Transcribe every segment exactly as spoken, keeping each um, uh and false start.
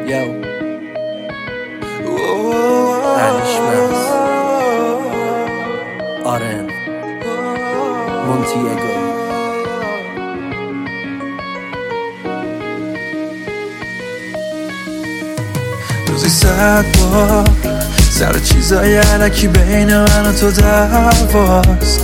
Yo Danishmez آرن مونتیگو روزی صد بار سر چیزای علکی بین من و تو دعواست.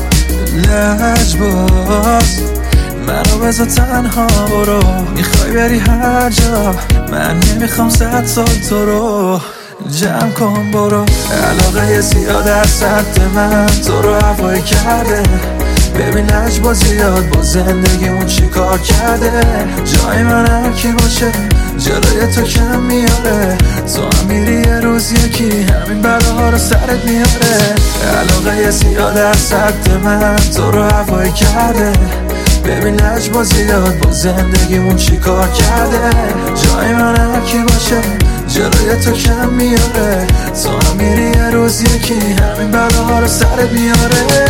لجباز منو بذار تنها برو، میخوای بری هر جا، من نمیخوام صد سال تو رو. جمع کن برو، علاقه زیاد از سمت من تو رو هوایی کرده. ببین لجباز زیاد با زندگیمون چی کار کرده. جای من هر کی باشه جلوی تو کم میاره، تو هم میری یه روز یکی همین بلاها رو سرت میاره. علاقه زیاد از سمت من تو رو هوایی کرده. ببین لجباز زیاد با زندگیمون چی کار کرده. جای من هر کی باشه جلوی تو کم میاره، تو هم میری یه روز یکی همین بلاها رو سرت میاره.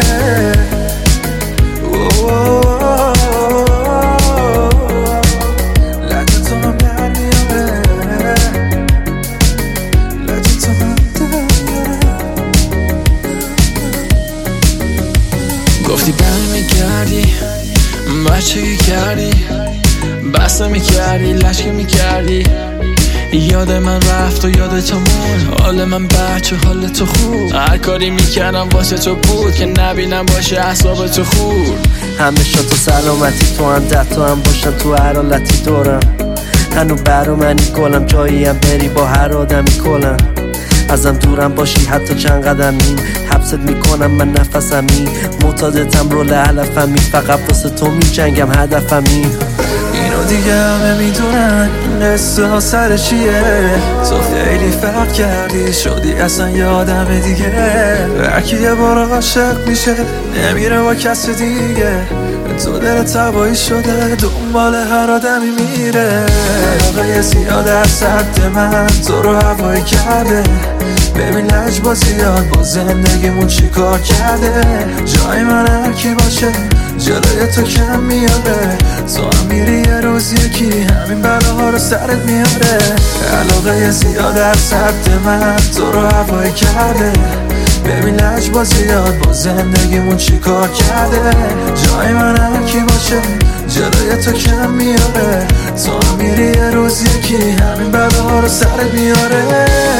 گفتی بر میگردی بچگی کردی، بسته میکردی لشکی میکردی. یاد من رفت و یاد تو مون، حال من بچه حال تو خوب. هر کاری میکردم واسه تو بود که نبینم باشه اعصاب تو خورد. همیشه تو سلامتی، تو هم ده تو هم باشن تو هر حالتی دورم. هنو برا منی گلم، جایی هم بری با هر آدمی کلم. ازم دورم باشی حتی چند قدمی، حبست میکنم من نفسمی. معتادتم رول علفمی، فقط واسه تو میجنگم هدفمی. اینو دیگه همه میدونن این قصه ها سر چیه. تو خیلی فرق کردی شدی اصلا یه آدم دیگه. هرکی یه بار عاشق میشه نمیره با کس دیگه. تو دلت هوایی شده دنبال هر آدمی میره. علاقه زیاد از سمت من تو رو هوایی کرده. ببین لجباز زیاد با زندگیمون چی کار کرده. جای من هر کی باشه جلوی تو کم میاره، تو هم میری یه روز یکی همین بلاها رو سرت میاره. علاقه زیاد از سمت من تو رو هوایی کرده. ببین لجباز زیاد با زندگیمون چی کار کرده. جای من هر کی باشه جلوی تو کم میاره، تو هم میری یه روز یکی همین بلاها رو سرت میاره.